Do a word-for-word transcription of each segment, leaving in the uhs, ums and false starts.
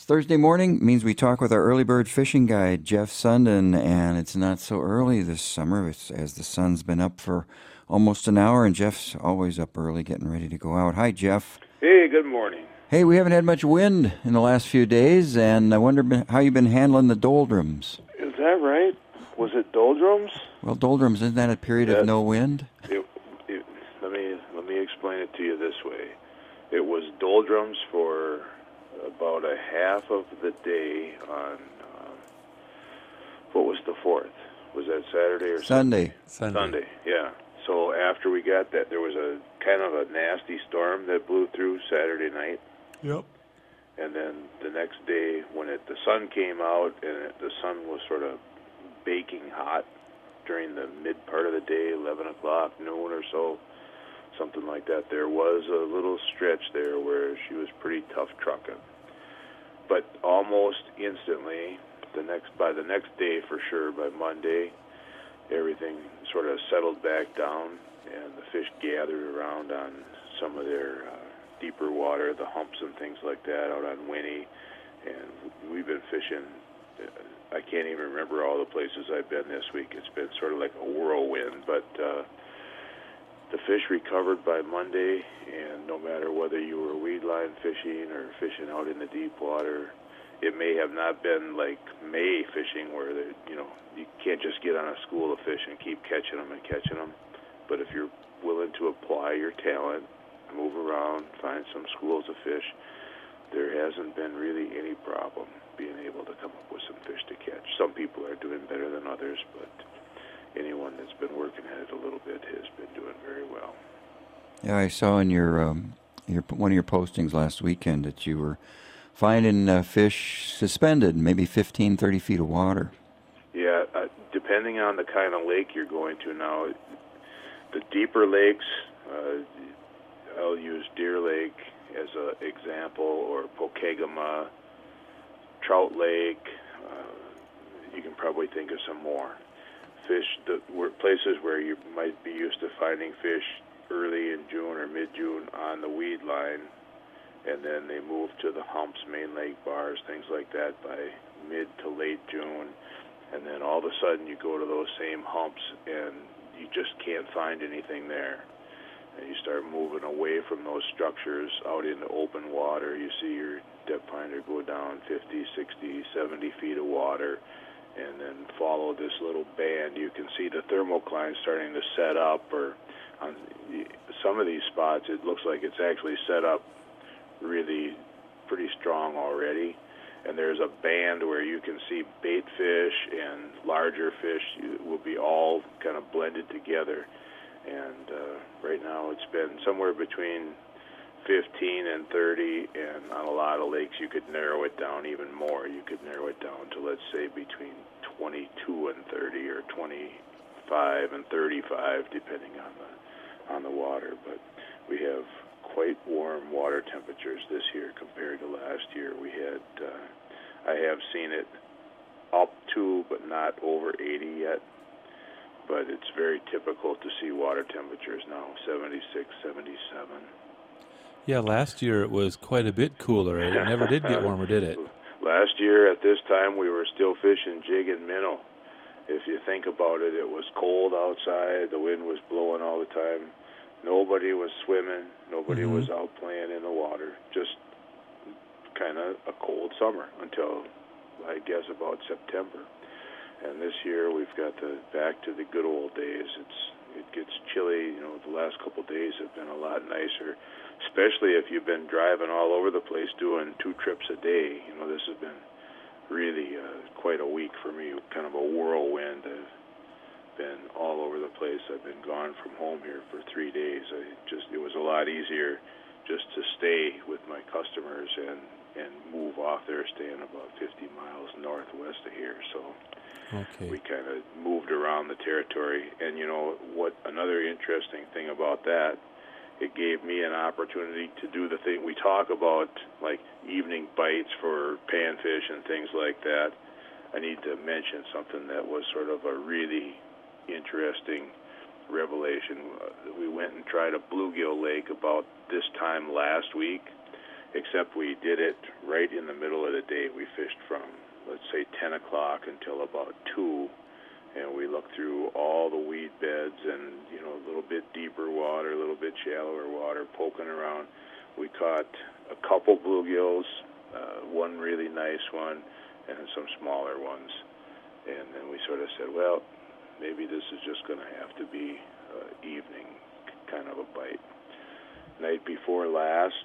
Thursday morning, means we talk with our early bird fishing guide, Jeff Sundin, and it's not so early this summer it's, as the sun's been up for almost an hour, and Jeff's always up early getting ready to go out. Hi, Jeff. Hey, good morning. Hey, we haven't had much wind in the last few days, and I wonder how you've been handling the doldrums. Is that right? Was it doldrums? Well, doldrums, isn't that a period that, of no wind? It, it, let me let me explain it to you this way. It was doldrums for about a half of the day on, uh, what was the fourth? Was that Saturday or Sunday? Sunday. Sunday, yeah. So after we got that, there was a kind of a nasty storm that blew through Saturday night. Yep. And then the next day, when it, the sun came out and it, the sun was sort of baking hot during the mid part of the day, eleven o'clock, noon or so, something like that, there was a little stretch there where she was pretty tough trucking. But almost instantly, the next by the next day for sure, by Monday, everything sort of settled back down, and the fish gathered around on some of their uh, deeper water, the humps and things like that, out on Winnie. And we've been fishing. Uh, I can't even remember all the places I've been this week. It's been sort of like a whirlwind, but uh, the fish recovered by Monday, and no matter whether you were weed line fishing or fishing out in the deep water, it may have not been like May fishing where, you know, you can't just get on a school of fish and keep catching them and catching them. But if you're willing to apply your talent, move around, find some schools of fish, there hasn't been really any problem being able to come up with some fish to catch. Some people are doing better than others, but anyone that's been working at it a little bit has been doing very well. Yeah, I saw in your um, your one of your postings last weekend that you were finding uh, fish suspended, maybe fifteen, thirty feet of water. Yeah, uh, depending on the kind of lake you're going to now, the deeper lakes, uh, I'll use Deer Lake as an example, or Pokegama, Trout Lake. Uh, you can probably think of some more. Fish, the where, places where you might be used to finding fish early in June or mid-June on the weed line, and then they move to the humps, main lake bars, things like that by mid to late June, and then all of a sudden you go to those same humps and you just can't find anything there. And you start moving away from those structures out into open water. You see your depth finder go down fifty, sixty, seventy feet of water, and then follow this little band. You can see the thermocline starting to set up, or on some of these spots it looks like it's actually set up really pretty strong already. And there's a band where you can see bait fish and larger fish will be all kind of blended together. And uh, right now it's been somewhere between fifteen and thirty, and on a lot of lakes you could narrow it down even more. You could narrow it down to, let's say, between twenty-two and thirty, or twenty-five and thirty-five, depending on the on the water. But we have quite warm water temperatures this year compared to last year. We had, uh, I have seen it up to, but not over eighty yet. But it's very typical to see water temperatures now, seventy-six, seventy-seven. Yeah, last year it was quite a bit cooler. It never did get warmer, did it? Last year at this time we were still fishing jig and minnow. If you think about it, it was cold outside, the wind was blowing all the time. Nobody was swimming, nobody mm-hmm. was out playing in the water. Just kind of a cold summer until, I guess, about September. And this year we've got the back to the good old days. It's it gets chilly. You know, the last couple of days have been a lot nicer, especially if you've been driving all over the place doing two trips a day. You know, this has been really uh, quite a week for me, kind of a whirlwind. I've been all over the place. I've been gone from home here for three days. I just it was a lot easier just to stay with my customers and, and move off there, staying about fifty miles northwest of here. So okay. we kind of moved around the territory. And, you know, what another interesting thing about that, it gave me an opportunity to do the thing we talk about, like evening bites for panfish and things like that. I need to mention something that was sort of a really interesting revelation. We went and tried a bluegill lake about this time last week, except we did it right in the middle of the day night we fished from, let's say, ten o'clock until about two, and we looked through all the weed beds and, you know, a little bit deeper water, a little bit shallower water, poking around. We caught a couple bluegills, uh, one really nice one, and some smaller ones. And then we sort of said, well, maybe this is just going to have to be uh, evening kind of a bite. Night before last,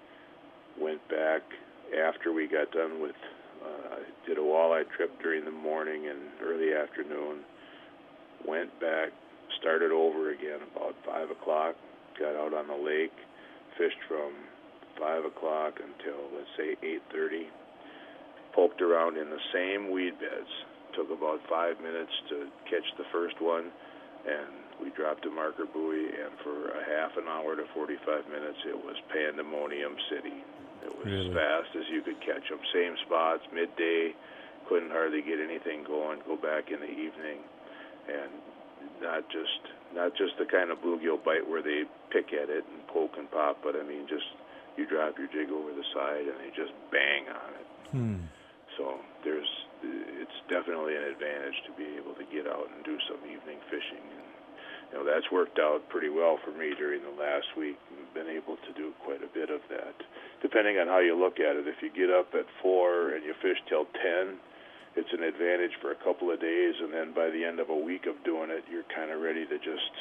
went back after we got done with, uh, did a walleye trip during the morning and early afternoon, went back, started over again about five o'clock, got out on the lake, fished from five o'clock until, let's say, eight thirty, poked around in the same weed beds, took about five minutes to catch the first one, and we dropped a marker buoy, and for a half an hour to forty-five minutes, it was Pandemonium City. It was Really? as fast as you could catch them. Same spots, midday, couldn't hardly get anything going, go back in the evening, and not just not just the kind of bluegill bite where they pick at it and poke and pop, but I mean just you drop your jig over the side and they just bang on it. Hmm. So there's it's definitely an advantage to be able to get out and do some evening fishing. And, you know, that's worked out pretty well for me during the last week. I've been able to do quite a bit of that. Depending on how you look at it, if you get up at four and you fish till ten, it's an advantage for a couple of days, and then by the end of a week of doing it, you're kind of ready to just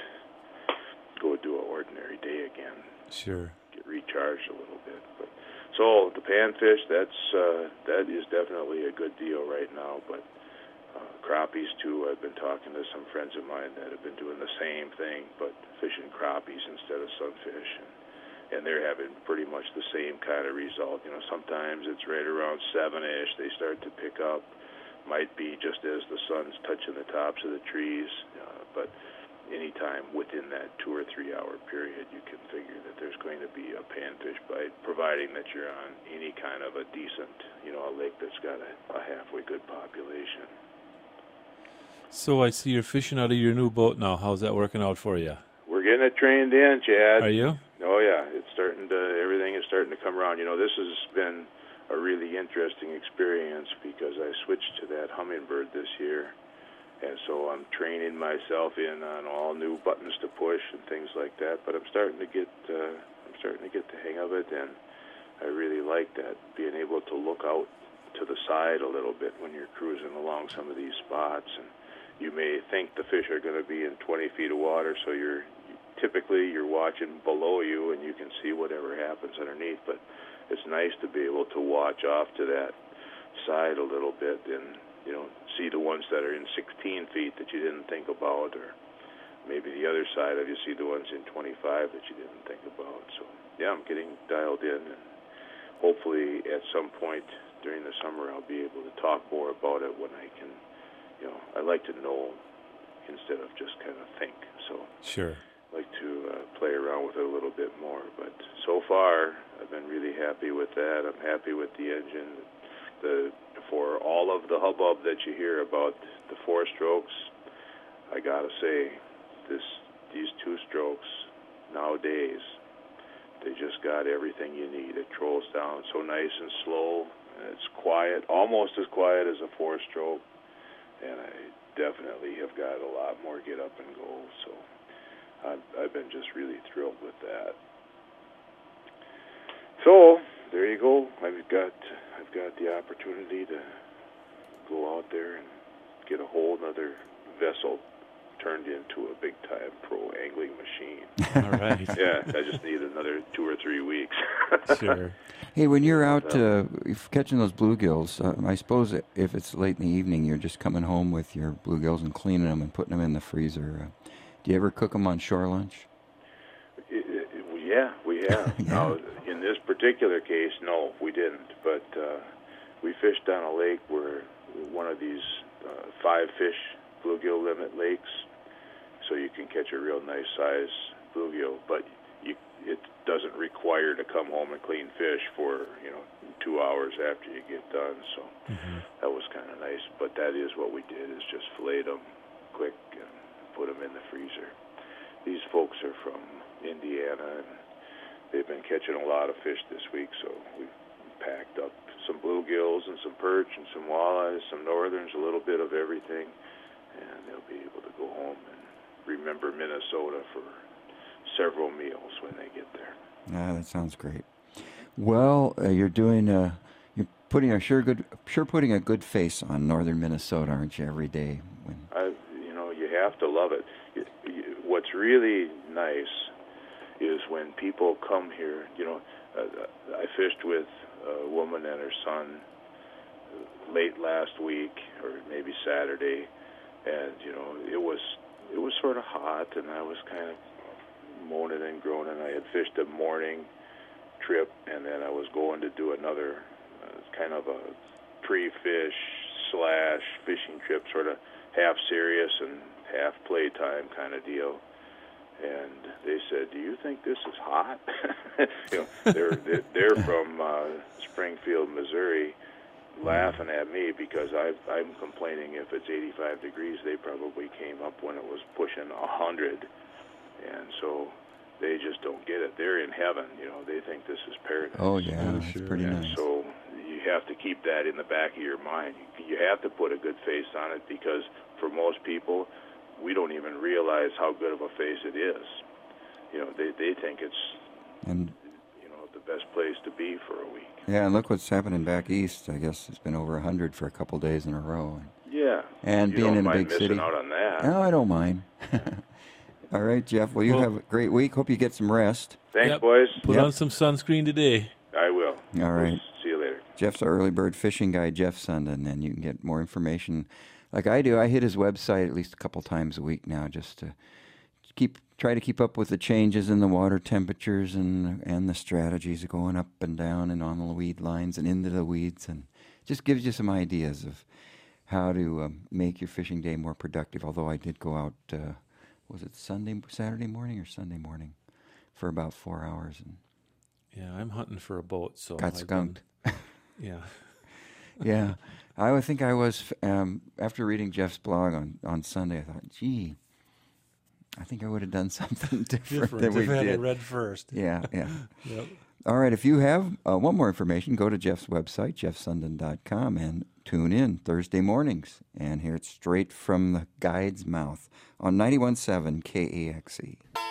go do an ordinary day again. Sure. Get recharged a little bit. But so the panfish, that's uh, that is definitely a good deal right now. But uh, crappies too. I've been talking to some friends of mine that have been doing the same thing, but fishing crappies instead of sunfish, and, and they're having pretty much the same kind of result. You know, sometimes it's right around seven-ish they start to pick up. Might be just as the sun's touching the tops of the trees, uh, but anytime within that two or three hour period, you can figure that there's going to be a panfish bite, providing that you're on any kind of a decent, you know, a lake that's got a, a halfway good population. So I see you're fishing out of your new boat now. How's that working out for you? We're getting it trained in, Chad. Are you? Oh yeah, it's starting to. Everything is starting to come around. You know, this has been a really interesting experience because I switched to that Humminbird this year, and so I'm training myself in on all new buttons to push and things like that. But I'm starting to get uh, I'm starting to get the hang of it, and I really like that, being able to look out to the side a little bit when you're cruising along some of these spots. And you may think the fish are going to be in twenty feet of water, so you're typically you're watching below you and you can see whatever happens underneath. But it's nice to be able to watch off to that side a little bit and, you know, see the ones that are in sixteen feet that you didn't think about, or maybe the other side of you see the ones in twenty-five that you didn't think about. So, yeah, I'm getting dialed in, and hopefully at some point during the summer I'll be able to talk more about it when I can, you know, I like to know instead of just kind of think. So Sure. I like to uh, play around with it a little bit more. But so far, I've been really happy with that. I'm happy with the engine. The for all of the hubbub that you hear about the four strokes, I gotta say, this these two strokes nowadays, they just got everything you need. It trolls down so nice and slow, and it's quiet, almost as quiet as a four stroke. And I definitely have got a lot more get up and go. So I've, I've been just really thrilled with that. So there you go. I've got I've got the opportunity to go out there and get a whole other vessel turned into a big-time pro angling machine. All right. Yeah, I just need another two or three weeks. Sure. Hey, when you're out uh, if catching those bluegills, uh, I suppose if it's late in the evening, you're just coming home with your bluegills and cleaning them and putting them in the freezer. Uh, do you ever cook them on shore lunch? It, it, yeah, we have. Yeah. Now, in this particular case, no, we didn't. But uh, we fished on a lake where one of these uh, five-fish bluegill limit lakes, so you can catch a real nice size bluegill, but you, it doesn't require to come home and clean fish for, you know, two hours after you get done. So Mm-hmm. that was kind of nice. But that is what we did, is just fillet them quick and put them in the freezer. These folks are from Indiana, and they've been catching a lot of fish this week, so we packed up some bluegills and some perch and some walleyes, some northerns, a little bit of everything, and they'll be able to go home and remember Minnesota for several meals when they get there. Ah, that sounds great. Well, uh, you're doing uh, you're putting a sure good sure putting a good face on northern Minnesota, aren't you? Every day. When... I, you know, you have to love it. You, you, what's really nice is when people come here. You know, uh, I fished with a woman and her son late last week, or maybe Saturday, and you know, it was it was sort of hot, and I was kind of moaning and groaning. I had fished a morning trip, and then I was going to do another uh, kind of a pre-fish slash fishing trip, sort of half serious and half playtime kind of deal. And they said, "Do you think this is hot?" you know, they're they're, they're from uh, Springfield, Missouri, laughing at me because I, I'm complaining if it's eighty-five degrees. They probably came up when it was pushing one hundred. And so they just don't get it. They're in heaven, you know. They think this is paradise. Oh, yeah, Oh, it's sure. pretty And nice. so you have to keep that in the back of your mind. You have to put a good face on it because for most people, we don't even realize how good of a face it is. You know, they, they think it's, And you know, the best place to be for a week. yeah, and look what's happening back east. I guess it's been over one hundred for a couple days in a row. Yeah. And you being don't in a mind big missing city. out on that. No, I don't mind. All right, Jeff. Well, you Well- have a great week. Hope you get some rest. Thanks, Yep. boys. Put Yep. on some sunscreen today. I will. All right. See you later. Jeff's our early bird fishing guide, Jeff Sundin, and you can get more information like I do. I hit his website at least a couple times a week now just to keep try to keep up with the changes in the water temperatures and and the strategies of going up and down and on the weed lines and into the weeds, and just gives you some ideas of how to um, make your fishing day more productive. Although I did go out, uh, was it Sunday, Saturday morning or Sunday morning, for about four hours and Yeah, I'm hunting for a boat, so got I've been- skunked. yeah. Yeah, I would think I was, um, after reading Jeff's blog on, on Sunday, I thought, gee, I think I would have done something different, Different. than we If I had did. it read first. Yeah, yeah. Yep. All right, if you have uh, one more information, go to Jeff's website, jeff sundin dot com, and tune in Thursday mornings and hear it straight from the guide's mouth on ninety-one point seven K A X E.